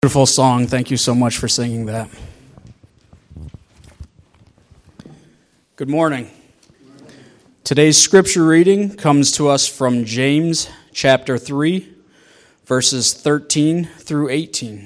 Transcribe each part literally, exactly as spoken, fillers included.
Beautiful song. Thank you so much for singing that. Good morning. Today's scripture reading comes to us from James chapter three, verses thirteen through eighteen.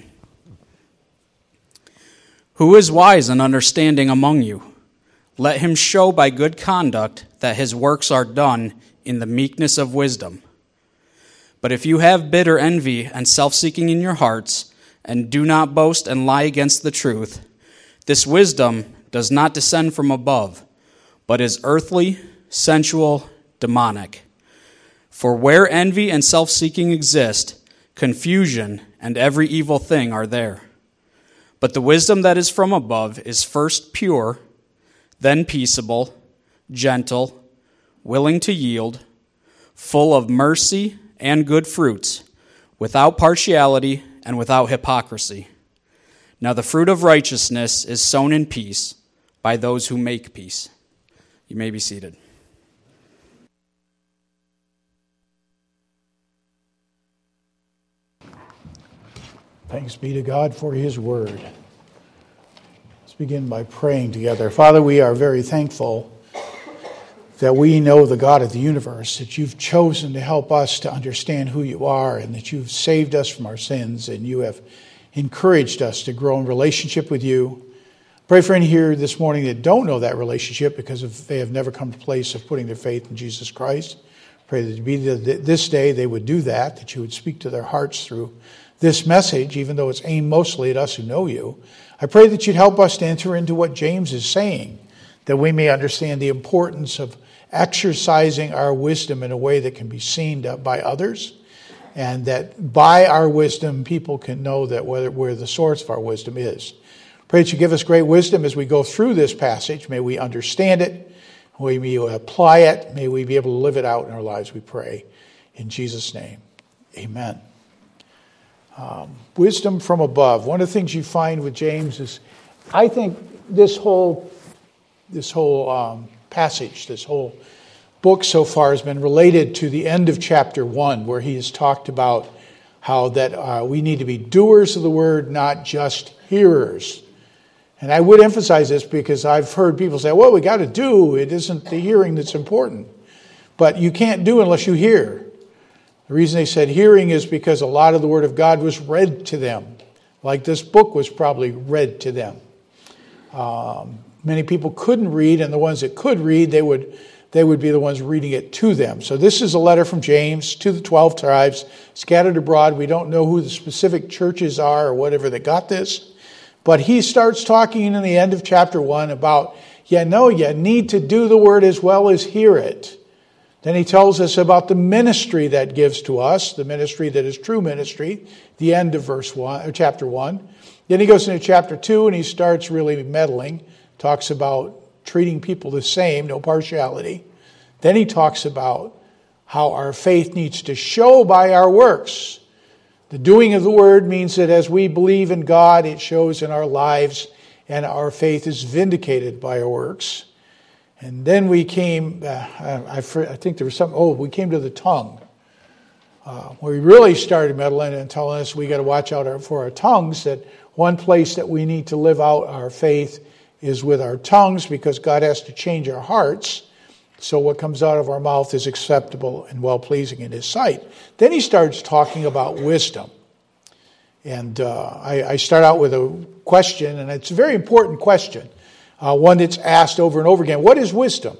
Who is wise and understanding among you? Let him show by good conduct that his works are done in the meekness of wisdom. But if you have bitter envy and self-seeking in your hearts, and do not boast and lie against the truth, this wisdom does not descend from above, but is earthly, sensual, demonic. For where envy and self-seeking exist, confusion and every evil thing are there. But the wisdom that is from above is first pure, then peaceable, gentle, willing to yield, full of mercy and good fruits, without partiality and without hypocrisy. Now the fruit of righteousness is sown in peace by those who make peace. You may be seated. Thanks be to God for His word. Let's begin by praying together. Father, we are very thankful that we know the God of the universe, that you've chosen to help us to understand who you are, and that you've saved us from our sins, and you have encouraged us to grow in relationship with you. Pray for any here this morning that don't know that relationship because of, they have never come to a place of putting their faith in Jesus Christ. Pray that be this day they would do that, that you would speak to their hearts through this message, even though it's aimed mostly at us who know you. I pray that you'd help us to enter into what James is saying, that we may understand the importance of exercising our wisdom in a way that can be seen by others, and that by our wisdom people can know that whether where the source of our wisdom is. Pray that you give us great wisdom as we go through this passage. May we understand it, may we apply it, may we be able to live it out in our lives, we pray. In Jesus' name, amen. Um, wisdom from above. One of the things you find with James is, I think this whole this whole um, passage, this whole book so far has been related to the end of chapter one, where he has talked about how that uh, we need to be doers of the word, not just hearers. And I would emphasize this because I've heard people say, well, we got to do. It isn't the hearing that's important. But you can't do unless you hear. The reason they said hearing is because a lot of the word of God was read to them, like this book was probably read to them. Um, Many people couldn't read, and the ones that could read, they would they would be the ones reading it to them. So this is a letter from James to the twelve tribes scattered abroad. We don't know who the specific churches are or whatever that got this. But he starts talking in the end of chapter one about, yeah, no, you need to do the word as well as hear it. Then he tells us about the ministry that gives to us, the ministry that is true ministry, the end of verse one, or chapter one. Then he goes into chapter two, and he starts really meddling. Talks about treating people the same, no partiality. Then he talks about how our faith needs to show by our works. The doing of the word means that as we believe in God, it shows in our lives, and our faith is vindicated by our works. And then we came, uh, I, I think there was something, oh, we came to the tongue. Uh, where we really started meddling and telling us we got to watch out our, for our tongues, that one place that we need to live out our faith is with our tongues, because God has to change our hearts so what comes out of our mouth is acceptable and well-pleasing in His sight. Then he starts talking about wisdom. And uh, I, I start out with a question, and it's a very important question, uh, one that's asked over and over again. What is wisdom?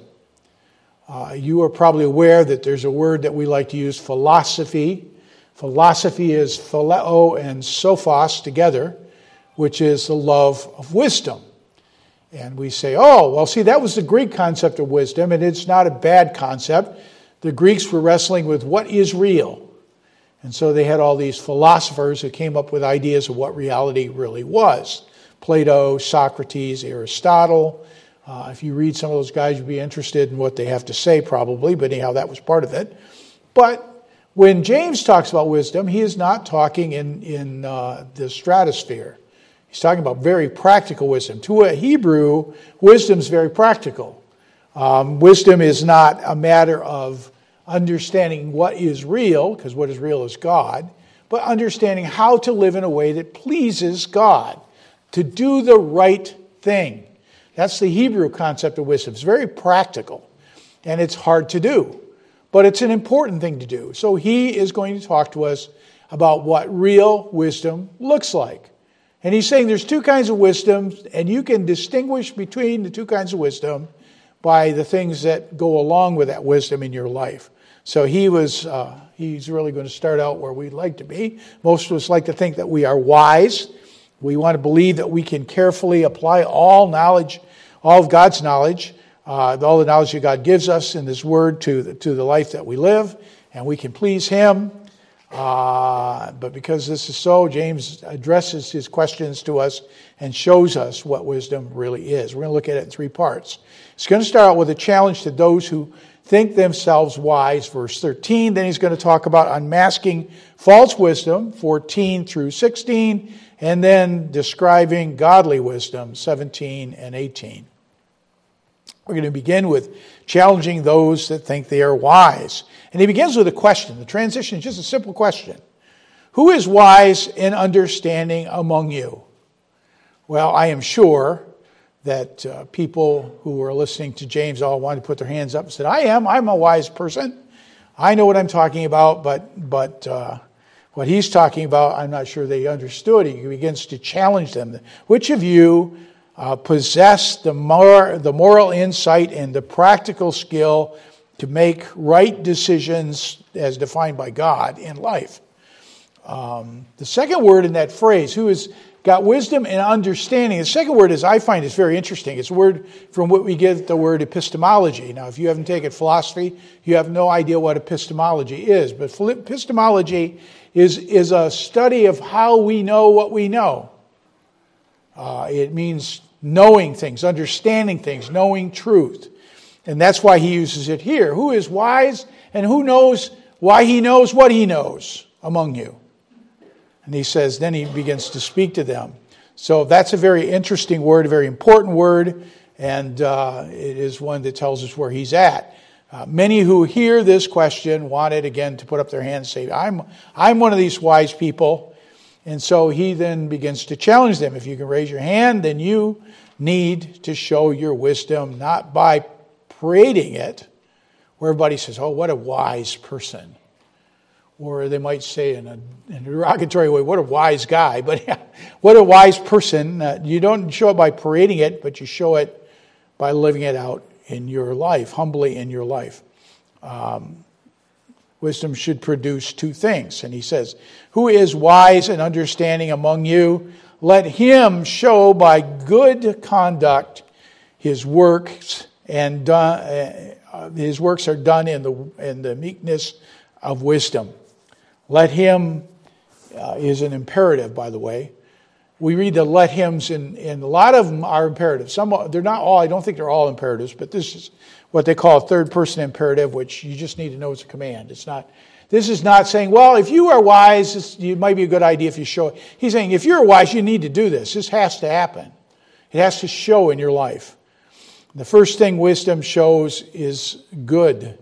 Uh, you are probably aware that there's a word that we like to use, philosophy. Philosophy is phileo and sophos together, which is the love of wisdom. And we say, oh, well, see, that was the Greek concept of wisdom, and it's not a bad concept. The Greeks were wrestling with what is real. And so they had all these philosophers who came up with ideas of what reality really was. Plato, Socrates, Aristotle. Uh, if you read some of those guys, you'd be interested in what they have to say probably, but anyhow, that was part of it. But when James talks about wisdom, he is not talking in, in uh, the stratosphere. He's talking about very practical wisdom. To a Hebrew, wisdom is very practical. Um, wisdom is not a matter of understanding what is real, because what is real is God, but understanding how to live in a way that pleases God, to do the right thing. That's the Hebrew concept of wisdom. It's very practical, and it's hard to do, but it's an important thing to do. So he is going to talk to us about what real wisdom looks like. And he's saying there's two kinds of wisdom, and you can distinguish between the two kinds of wisdom by the things that go along with that wisdom in your life. So he was, uh, he's really going to start out where we'd like to be. Most of us like to think that we are wise. We want to believe that we can carefully apply all knowledge, all of God's knowledge, uh, all the knowledge that God gives us in His Word to the, to the life that we live, and we can please Him. Uh, but because this is so, James addresses his questions to us and shows us what wisdom really is. We're going to look at it in three parts. He's going to start out with a challenge to those who think themselves wise, verse thirteen. Then he's going to talk about unmasking false wisdom, fourteen through sixteen, and then describing godly wisdom, seventeen and eighteen. We're going to begin with challenging those that think they are wise. And he begins with a question. The transition is just a simple question. Who is wise and understanding among you? Well, I am sure that uh, people who were listening to James all wanted to put their hands up and said, I am. I'm a wise person. I know what I'm talking about, but but uh, what he's talking about, I'm not sure they understood. He begins to challenge them. Which of you uh, possess the, mor- the moral insight and the practical skill to make right decisions as defined by God in life? Um, the second word in that phrase, who has got wisdom and understanding. The second word is, I find is very interesting. It's a word from what we get the word epistemology. Now, if you haven't taken philosophy, you have no idea what epistemology is. But epistemology is, is a study of how we know what we know. Uh, it means knowing things, understanding things, knowing truth. And that's why he uses it here. Who is wise and who knows why he knows what he knows among you? And he says, then he begins to speak to them. So that's a very interesting word, a very important word, and uh, it is one that tells us where he's at. Uh, many who hear this question wanted, again, to put up their hands and say, I'm, I'm one of these wise people. And so he then begins to challenge them. If you can raise your hand, then you need to show your wisdom, not by parading it, where everybody says, oh, what a wise person. Or they might say in a, in a derogatory way, what a wise guy. But yeah, what a wise person. Uh, you don't show it by parading it, but you show it by living it out in your life, humbly in your life. Um, wisdom should produce two things. And he says, who is wise and understanding among you? Let him show by good conduct his works, and done, uh, his works are done in the in the meekness of wisdom. Let him uh, is an imperative, by the way. We read the let hims, and, and a lot of them are imperatives. Some they're not all. I don't think they're all imperatives, but this is what they call a third person imperative, which you just need to know it's a command. It's not. This is not saying, well, if you are wise, it might be a good idea if you show it. He's saying, if you're wise, you need to do this. This has to happen. It has to show in your life. The first thing wisdom shows is good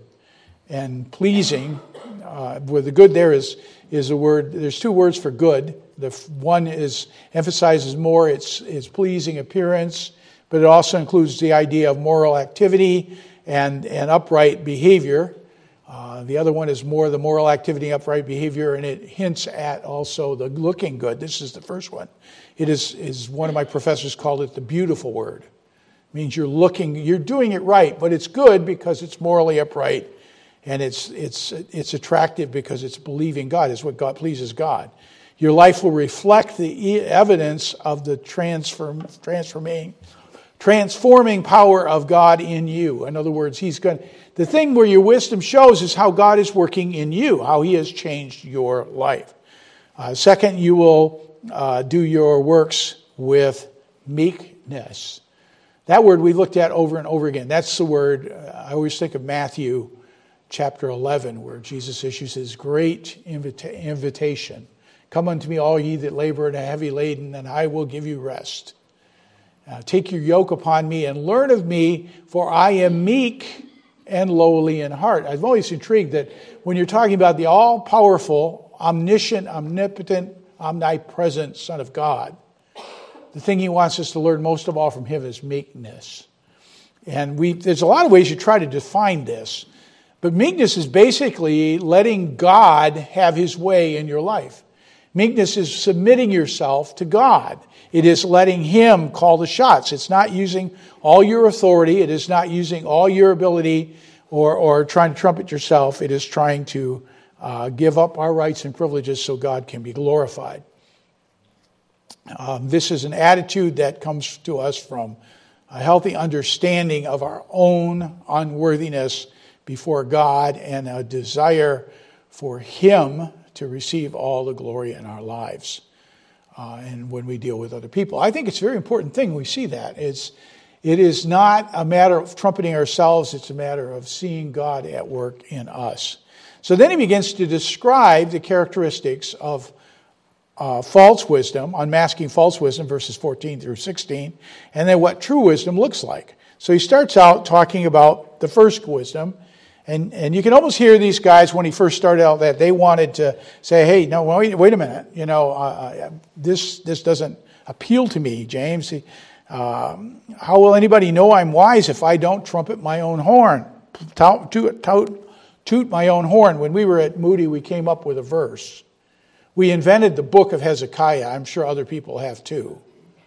and pleasing. Uh, where the good there is is a word. There's two words for good. The one is emphasizes more its its pleasing appearance, but it also includes the idea of moral activity and and upright behavior. Uh, the other one is more the moral activity, upright behavior, and it hints at also the looking good. This is the first one. It is is one of my professors called it the beautiful word. It means you're looking, you're doing it right, but it's good because it's morally upright. And it's it's it's attractive because it's believing God. It's what God pleases God. Your life will reflect the evidence of the transform, transforming, transforming power of God in you. In other words, He's going. The thing where your wisdom shows is how God is working in you, how He has changed your life. Uh, second, you will uh, do your works with meekness. That word we looked at over and over again. That's the word. Uh, I always think of Matthew chapter eleven, where Jesus issues his great invita- invitation. Come unto me, all ye that labor and are heavy laden, and I will give you rest. Uh, take your yoke upon me and learn of me, for I am meek and lowly in heart. I'm always intrigued that when you're talking about the all-powerful, omniscient, omnipotent, omnipresent Son of God. The thing he wants us to learn most of all from him is meekness. And we there's a lot of ways you try to define this. But meekness is basically letting God have his way in your life. Meekness is submitting yourself to God. It is letting him call the shots. It's not using all your authority. It is not using all your ability or, or trying to trumpet yourself. It is trying to uh, give up our rights and privileges so God can be glorified. Um, this is an attitude that comes to us from a healthy understanding of our own unworthiness before God and a desire for him to receive all the glory in our lives uh, and when we deal with other people. I think it's a very important thing we see that. It's, it is not a matter of trumpeting ourselves, it's a matter of seeing God at work in us. So then he begins to describe the characteristics of uh, false wisdom, unmasking false wisdom, verses fourteen through sixteen, and then what true wisdom looks like. So he starts out talking about the first wisdom. And and you can almost hear these guys when he first started out that they wanted to say, hey, no, wait, wait a minute. You know, uh, this this doesn't appeal to me, James. Um, how will anybody know I'm wise if I don't trumpet my own horn, tout, toot, tout, toot my own horn? When we were at Moody, we came up with a verse. We invented the book of Hezekiah. I'm sure other people have too.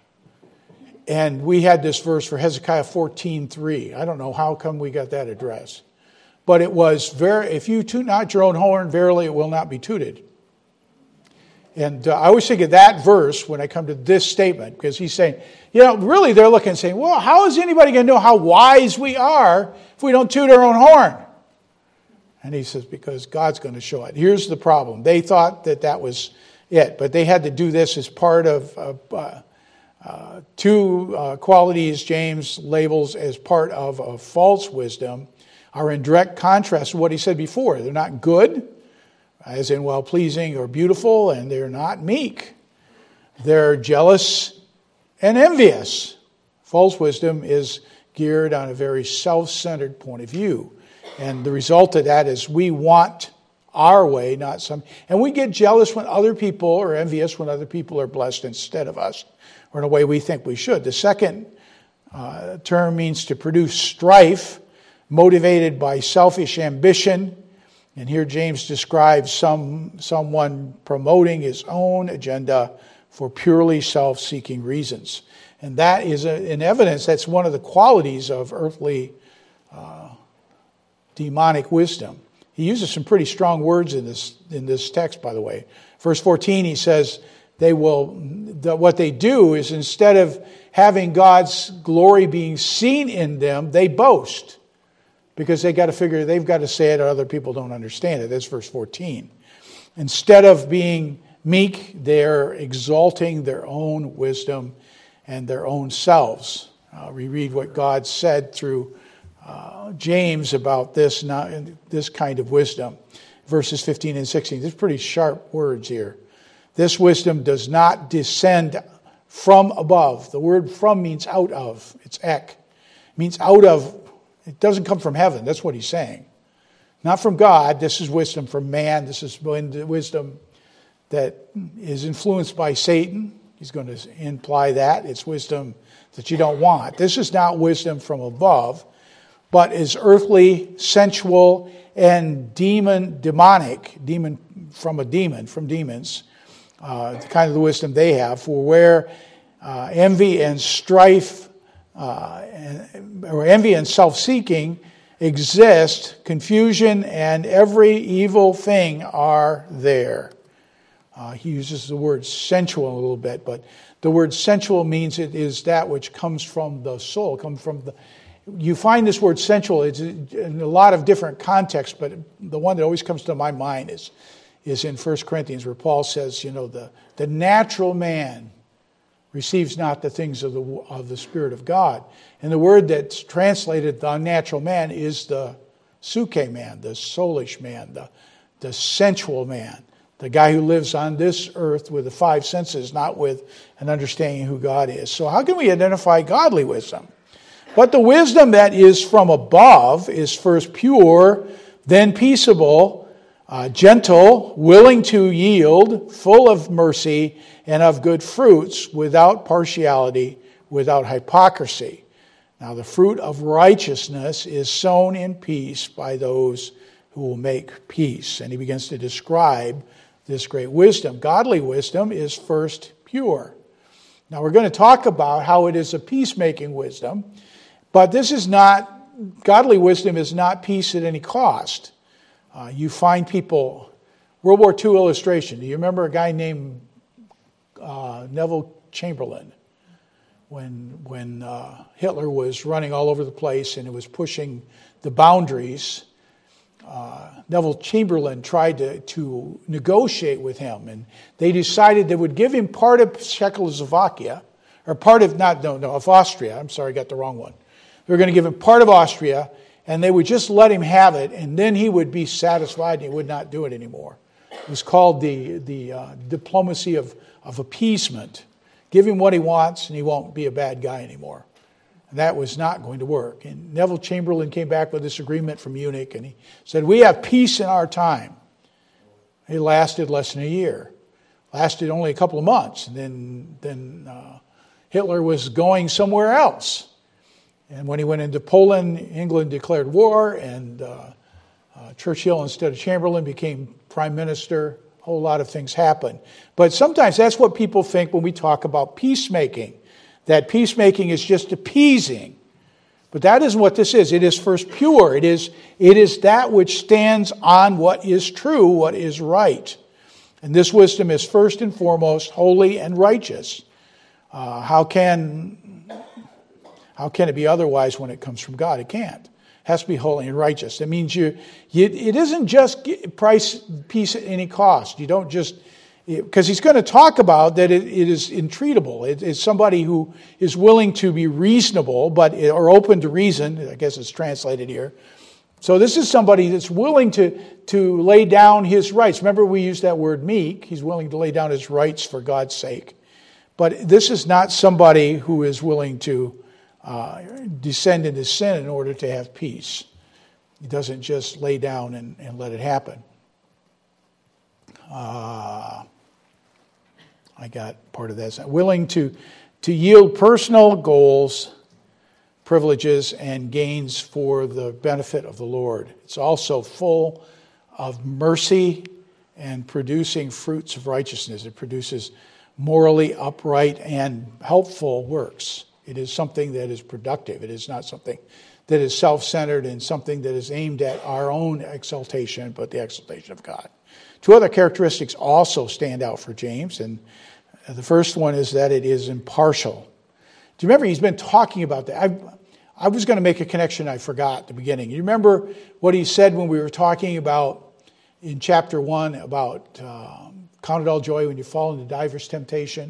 And we had this verse for Hezekiah fourteen three. I don't know how come we got that address. But it was, very, if you toot not your own horn, verily it will not be tooted. And uh, I always think of that verse when I come to this statement, because he's saying, you know, really they're looking and saying, well, how is anybody going to know how wise we are if we don't toot our own horn? And he says, because God's going to show it. Here's the problem. They thought that that was it, but they had to do this as part of uh, uh, two uh, qualities James labels as part of a false wisdom. Are in direct contrast to what he said before. They're not good, as in well-pleasing or beautiful, and they're not meek. They're jealous and envious. False wisdom is geared on a very self-centered point of view. And the result of that is we want our way, not some. And we get jealous when other people, or envious when other people are blessed instead of us, or in a way we think we should. The second uh, term means to produce strife, motivated by selfish ambition. And here James describes some someone promoting his own agenda for purely self-seeking reasons. And that is a, in evidence, that's one of the qualities of earthly uh, demonic wisdom. He uses some pretty strong words in this in this text, by the way. Verse fourteen, he says, they will, the, what they do is instead of having God's glory being seen in them, they boast. Because they got to figure, they've got to say it or other people don't understand it. That's verse fourteen. Instead of being meek, they're exalting their own wisdom and their own selves. Uh, we read what God said through uh, James about this, not, this kind of wisdom. Verses fifteen and sixteen. There's pretty sharp words here. This wisdom does not descend from above. The word from means out of. It's ek. It means out of. It doesn't come from heaven. That's what he's saying. Not from God. This is wisdom from man. This is wisdom that is influenced by Satan. He's going to imply that. It's wisdom that you don't want. This is not wisdom from above, but is earthly, sensual, and demon, demonic. Demon from a demon, from demons. Uh, the kind of the wisdom they have. For where uh, envy and strife Uh, or envy and self-seeking exist, confusion and every evil thing are there. Uh, he uses the word sensual a little bit, but the word sensual means it is that which comes from the soul, comes from the. You find this word sensual it's in a lot of different contexts, but the one that always comes to my mind is is in First Corinthians, where Paul says, you know, the the natural man receives not the things of the of the Spirit of God. And the word that's translated the unnatural man is the suke man, the soulish man, the, the sensual man, the guy who lives on this earth with the five senses, not with an understanding of who God is. So how can we identify godly wisdom? But the wisdom that is from above is first pure, then peaceable, Uh, gentle, willing to yield, full of mercy and of good fruits, without partiality, without hypocrisy. Now the fruit of righteousness is sown in peace by those who will make peace. And he begins to describe this great wisdom. Godly wisdom is first pure. Now we're going to talk about how it is a peacemaking wisdom, but this is not, godly wisdom is not peace at any cost. Uh, you find people, World War Two illustration. Do you remember a guy named uh, Neville Chamberlain? When when uh, Hitler was running all over the place and it was pushing the boundaries, uh, Neville Chamberlain tried to, to negotiate with him, and they decided they would give him part of Czechoslovakia, or part of, not, no, no, of Austria. I'm sorry, I got the wrong one. They were going to give him part of Austria, and they would just let him have it, and then he would be satisfied and he would not do it anymore. It was called the, the uh, diplomacy of, of appeasement. Give him what he wants and he won't be a bad guy anymore. And that was not going to work. And Neville Chamberlain came back with this agreement from Munich, and he said, we have peace in our time. It lasted less than a year. Lasted only a couple of months. And then, then uh, Hitler was going somewhere else. And when he went into Poland, England declared war, and uh, uh, Churchill, instead of Chamberlain, became prime minister. A whole lot of things happened. But sometimes that's what people think when we talk about peacemaking, that peacemaking is just appeasing. But that isn't what this is. It is first pure. It is, it is that which stands on what is true, what is right. And this wisdom is first and foremost holy and righteous. Uh, how can... How can it be otherwise when it comes from God? It can't. It has to be holy and righteous. That means you, you it isn't just price peace at any cost. You don't just, because he's going to talk about that it, it is entreatable. It is somebody who is willing to be reasonable, but or open to reason. I guess it's translated here. So this is somebody that's willing to, to lay down his rights. Remember, we used that word meek. He's willing to lay down his rights for God's sake. But this is not somebody who is willing to Uh, descend into sin in order to have peace. He doesn't just lay down and, and let it happen. Uh, I got part of that. Willing to, to yield personal goals, privileges, and gains for the benefit of the Lord. It's also full of mercy and producing fruits of righteousness. It produces morally upright and helpful works. It is something that is productive. It is not something that is self-centered and something that is aimed at our own exaltation, but the exaltation of God. Two other characteristics also stand out for James, and the first one is that it is impartial. Do you remember he's been talking about that? I, I was going to make a connection I forgot at the beginning. You remember what he said when we were talking about in chapter one about uh, count it all joy when you fall into diverse temptation?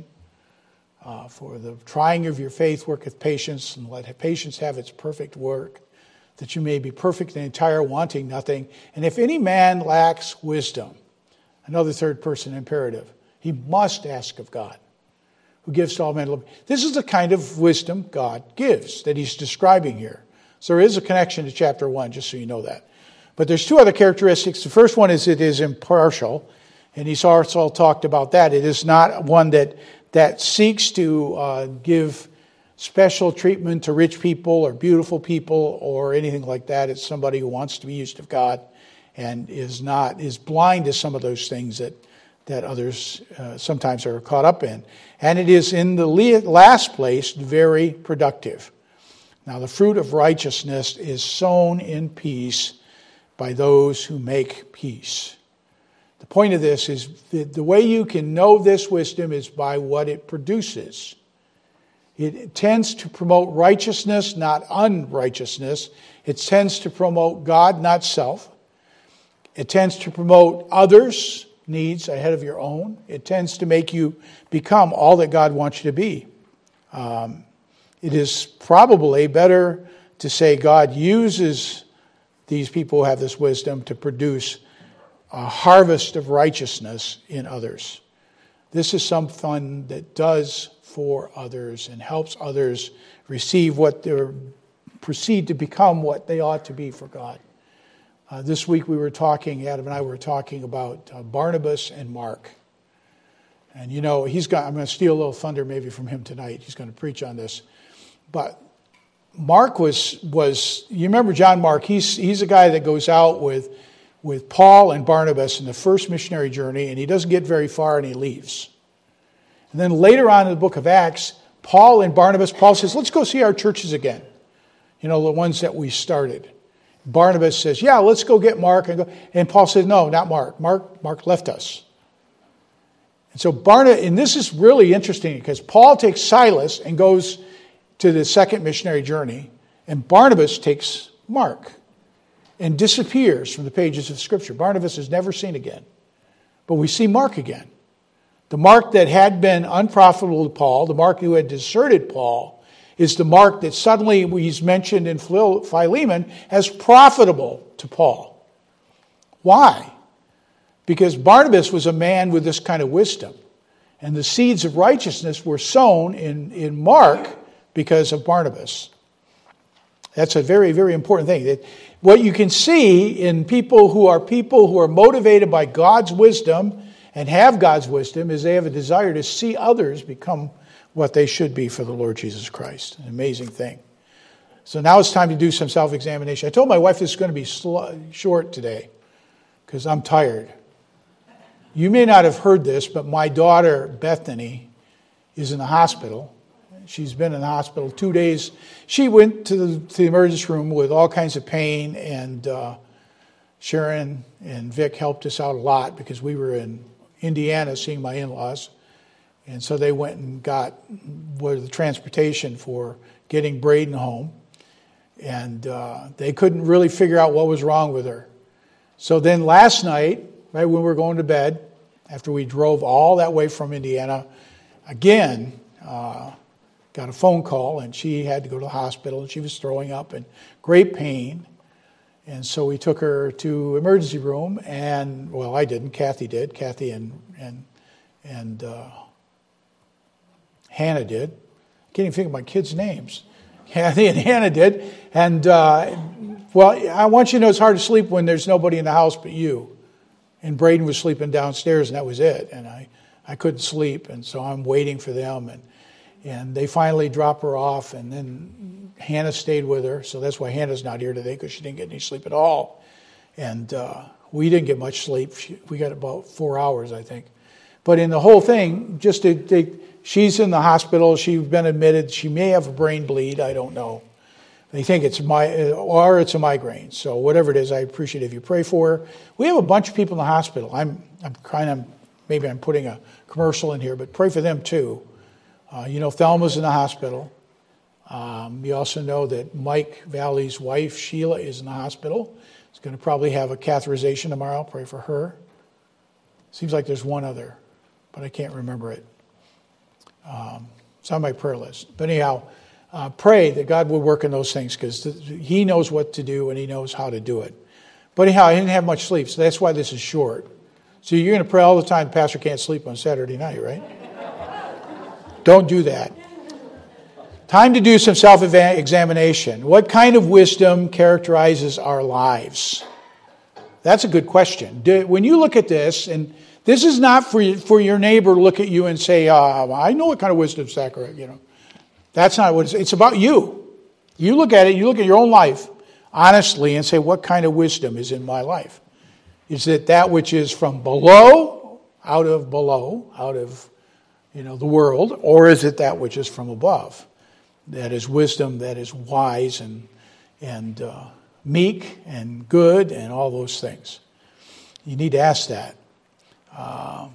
Uh, for the trying of your faith worketh patience, and let patience have its perfect work, that you may be perfect and entire, wanting nothing. And if any man lacks wisdom, another third person imperative, he must ask of God, who gives to all men. This is the kind of wisdom God gives that he's describing here. So there is a connection to chapter one, just so you know that. But there's two other characteristics. The first one is it is impartial, and he's also talked about that. It is not one that that seeks to uh, give special treatment to rich people or beautiful people or anything like that. It's somebody who wants to be used of God and is not is blind to some of those things that that others uh, sometimes are caught up in. And it is in the last place very productive. Now the fruit of righteousness is sown in peace by those who make peace. The point of this is that the way you can know this wisdom is by what it produces. It tends to promote righteousness, not unrighteousness. It tends to promote God, not self. It tends to promote others' needs ahead of your own. It tends to make you become all that God wants you to be. Um, it is probably better to say God uses these people who have this wisdom to produce a harvest of righteousness in others. This is something that does for others and helps others receive what they're, proceed to become what they ought to be for God. Uh, this week we were talking, Adam and I were talking about uh, Barnabas and Mark. And you know, he's got, I'm going to steal a little thunder maybe from him tonight. He's going to preach on this. But Mark was, was you remember John Mark, he's he's a guy that goes out with, with Paul and Barnabas in the first missionary journey, and he doesn't get very far and he leaves. And then later on in the book of Acts, Paul and Barnabas, Paul says, let's go see our churches again. You know, the ones that we started. Barnabas says, yeah, let's go get Mark. And, go. and Paul says, no, not Mark. Mark Mark left us. And so Barnabas, and this is really interesting because Paul takes Silas and goes to the second missionary journey, and Barnabas takes Mark and disappears from the pages of Scripture. Barnabas is never seen again. But we see Mark again. The Mark that had been unprofitable to Paul, the Mark who had deserted Paul, is the Mark that suddenly he's mentioned in Philemon as profitable to Paul. Why? Because Barnabas was a man with this kind of wisdom. And the seeds of righteousness were sown in, in Mark because of Barnabas. That's a very, very important thing. That what you can see in people who are people who are motivated by God's wisdom and have God's wisdom is they have a desire to see others become what they should be for the Lord Jesus Christ. An amazing thing. So now it's time to do some self-examination. I told my wife this is going to be sl- short today because I'm tired. You may not have heard this, but my daughter, Bethany, is in the hospital. She's been in the hospital two days. She went to the, to the emergency room with all kinds of pain, and uh, Sharon and Vic helped us out a lot because we were in Indiana seeing my in-laws. And so they went and got what, the transportation for getting Braden home. And uh, they couldn't really figure out what was wrong with her. So then last night, right when we were going to bed, after we drove all that way from Indiana, again, uh, got a phone call, and she had to go to the hospital, and she was throwing up in great pain. And so we took her to emergency room, and, well, I didn't. Kathy did. Kathy and and and uh, Hannah did. I can't even think of my kids' names. Kathy and Hannah did. And, uh, well, I want you to know it's hard to sleep when there's nobody in the house but you. And Braden was sleeping downstairs, and that was it. And I, I couldn't sleep, and so I'm waiting for them. And, and they finally drop her off, and then Hannah stayed with her. So that's why Hannah's not here today, because she didn't get any sleep at all. And uh, we didn't get much sleep. She, we got about four hours, I think. But in the whole thing, just to, to she's in the hospital. She's been admitted. She may have a brain bleed. I don't know. They think it's my or it's a migraine. So whatever it is, I appreciate if you pray for her. We have a bunch of people in the hospital. I'm I'm kind of maybe I'm putting a commercial in here, but pray for them too. Uh, you know, Thelma's in the hospital. Um, you also know that Mike Valley's wife Sheila is in the hospital. She's going to probably have a catheterization tomorrow. Pray for her. Seems like there's one other, but I can't remember it. Um, it's on my prayer list. But anyhow. Uh, pray that God will work in those things because th- He knows what to do and He knows how to do it. But anyhow, I didn't have much sleep, so that's why this is short. So you're going to pray all the time the pastor can't sleep on Saturday night, right? Don't do that. Time to do some self-examination. What kind of wisdom characterizes our lives? That's a good question. Do, when you look at this, and this is not for, for your neighbor to look at you and say, uh, I know what kind of wisdom Zachary, you know. That's not what it's, it's about you. You look at it, you look at your own life honestly and say, what kind of wisdom is in my life? Is it that which is from below, out of below, out of, you know, the world, or is it that which is from above? That is wisdom, that is wise and and uh, meek and good and all those things. You need to ask that. Uh,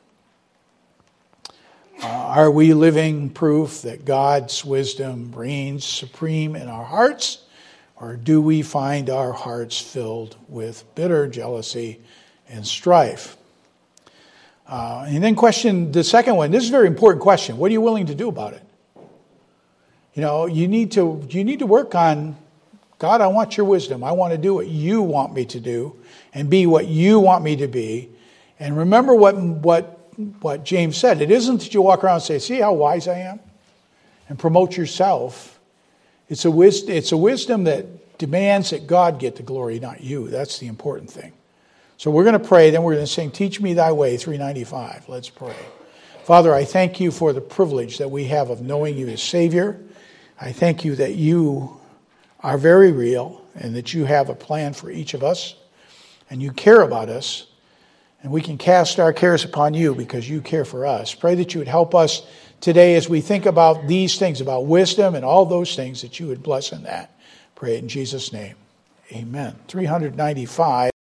Uh, are we living proof that God's wisdom reigns supreme in our hearts? Or do we find our hearts filled with bitter jealousy and strife? Uh, and then question the second one. This is a very important question. What are you willing to do about it? You know, you need to you need to work on, God, I want your wisdom. I want to do what you want me to do and be what you want me to be. And remember what what What James said, it isn't that you walk around and say, see how wise I am? And promote yourself. It's a wisdom, it's a wisdom that demands that God get the glory, not you. That's the important thing. So we're going to pray, then we're going to sing Teach Me Thy Way, three ninety-five. Let's pray. Father, I thank you for the privilege that we have of knowing you as Savior. I thank you that you are very real and that you have a plan for each of us and you care about us. And we can cast our cares upon you because you care for us. Pray that you would help us today as we think about these things, about wisdom and all those things, that you would bless in that. Pray it in Jesus' name. Amen. three ninety-five.